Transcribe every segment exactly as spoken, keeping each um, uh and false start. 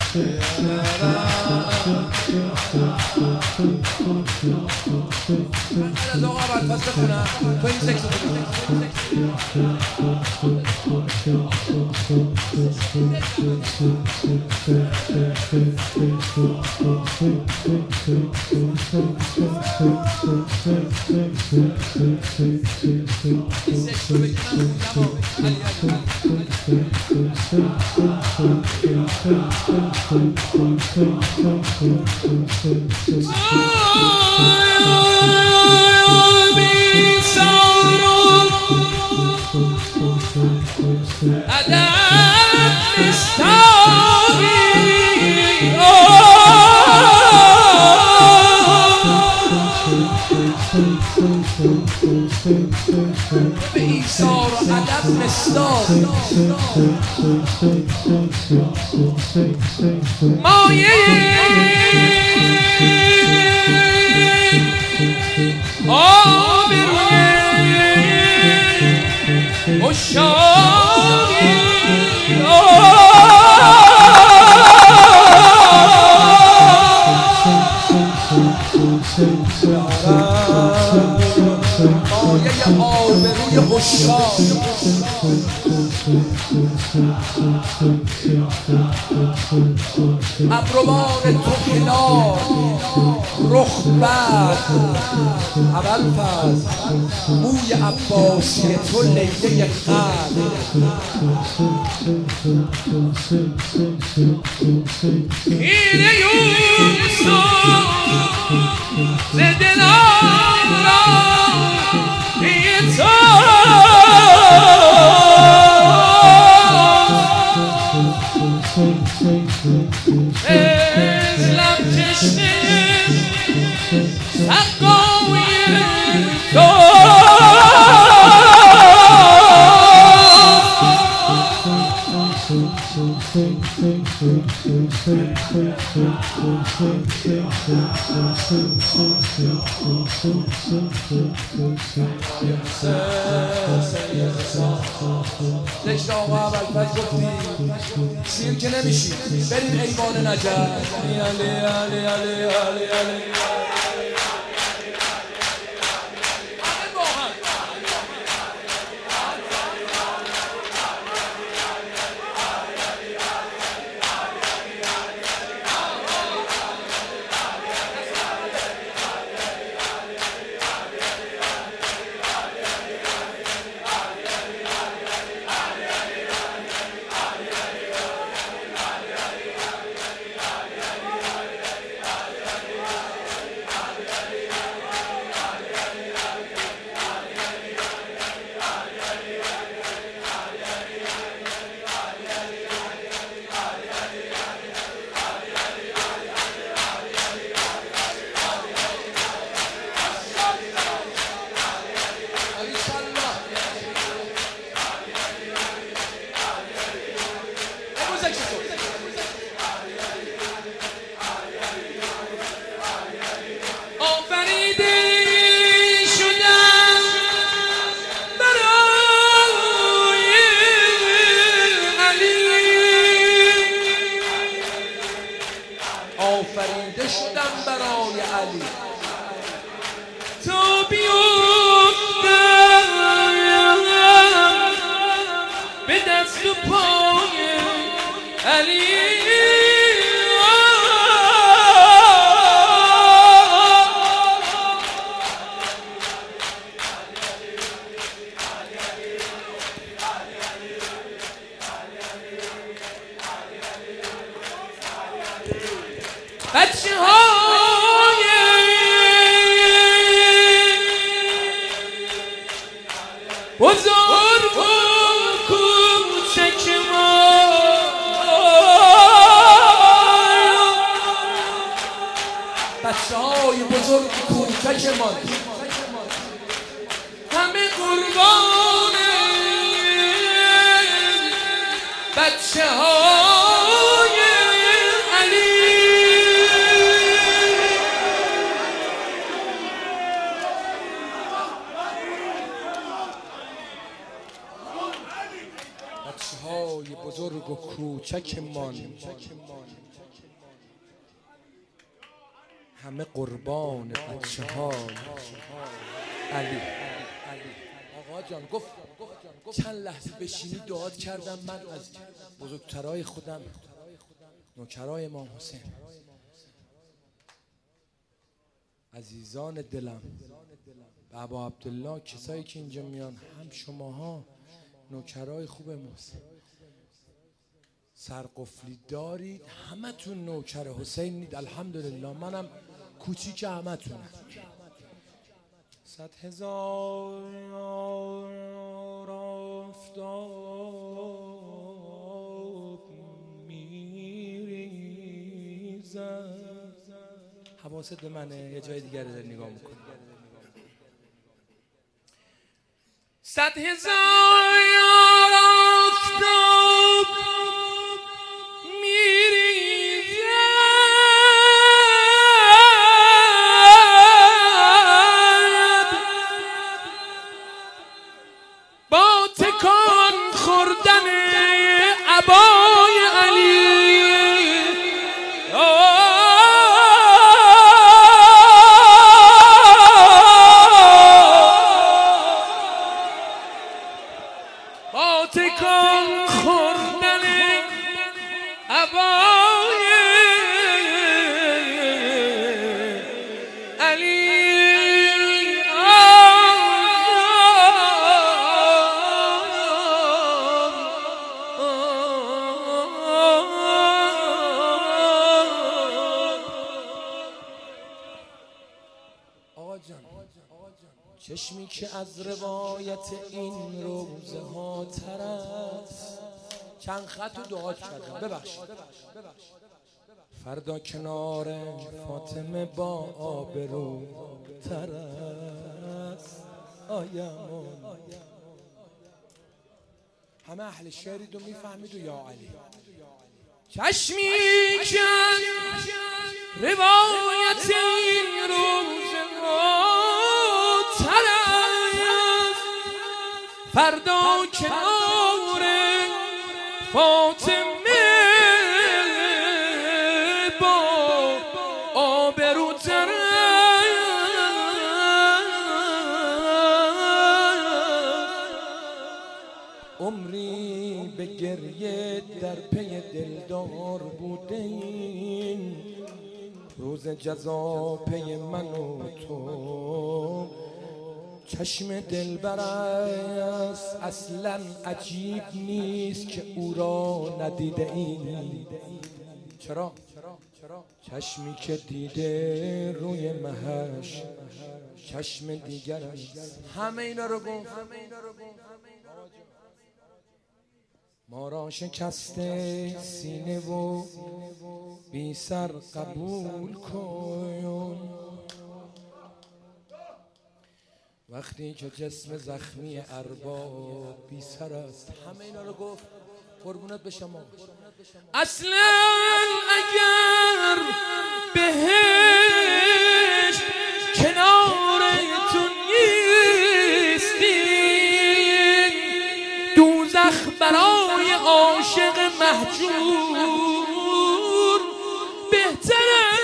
از آقا اول پس بخونم تو این سکس به ایثار و ادب مصداق مایه آبروی عشاقی مایه آبروی عشاق ابروان تو کنار رخ بر اول فز موی عباسی تو لیله قلب خیره یوسف زدنان را ای تو اسلام چشم سقاوی تو زشت آقا اول پس گفتی سیر که نمیشی بریم ایوان نجف علی علی علی علی علی علی آفریده شدم برای علی تو بیفتم به دست و پای علی بچه های بزرگ و کوچک ما بچه های بزرگ و کوچک ما همه قربان بچه های علی بچه های بزرگ و کوچکمان همه قربان بچه ها علی. آقا جان گفت چند لحظه بشینی دعات کردم من از بزرگترای خودم نوکرای امام حسین عزیزان دلم بابا عبدالله کسایی که اینجا میان هم شماها نوکرای خوب امام حسین سرقفلی دارید همه تون نوکر حسینید الحمدلله منم کوچیک همه تونم صد هزار آفتاب میریزد حواست به منه یه جای دیگر رو نگاه میکنی صد هزار آفتاب تکان خوردن عبای علی آقا جان چشمی که از روایت این روزه ها تر است چند خط و دعا کردم ببخشید فردا کنار فاطمه با آبرو تر است آیمان همه اهل شعرید و میفهمید و یا علی چشمی که روایت این روزه ها فردا کنار فاطمه با آبرو تر عمری به گریه در پی دلدار بودین روز جزا پی من و تو چشم دلبر است اصلا عجیب نیست که او را ندیده این چرا؟ چشمی که دیده روی مهش چشم دیگر است همه اینا رو گفت ما را شکسته سینه و بی سر قبول کن وقتی که جسم زخمی ارباب بی سر است همه اینا رو گفت قربونت به شما اصلا اگر بهش کنارتون نیستین دوزخ برای عاشق مهجور بهتر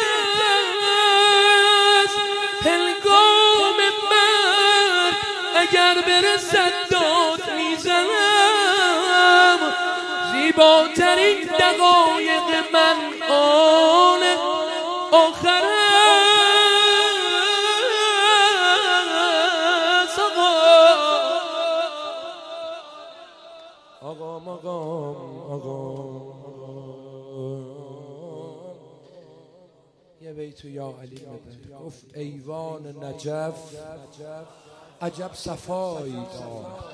است هنگام مرگ اگر برسد داد میزنم زیباترین دقایق من آن آخر است آقا مقام آقا یه بیتو یا علی بده گفت ایوان نجف عجب صفایی دارد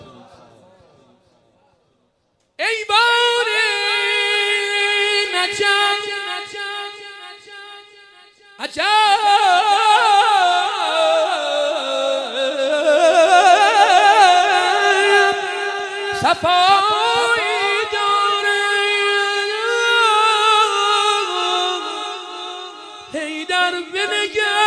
ایوان نجف عجب صفایی دارد حیدر بنگر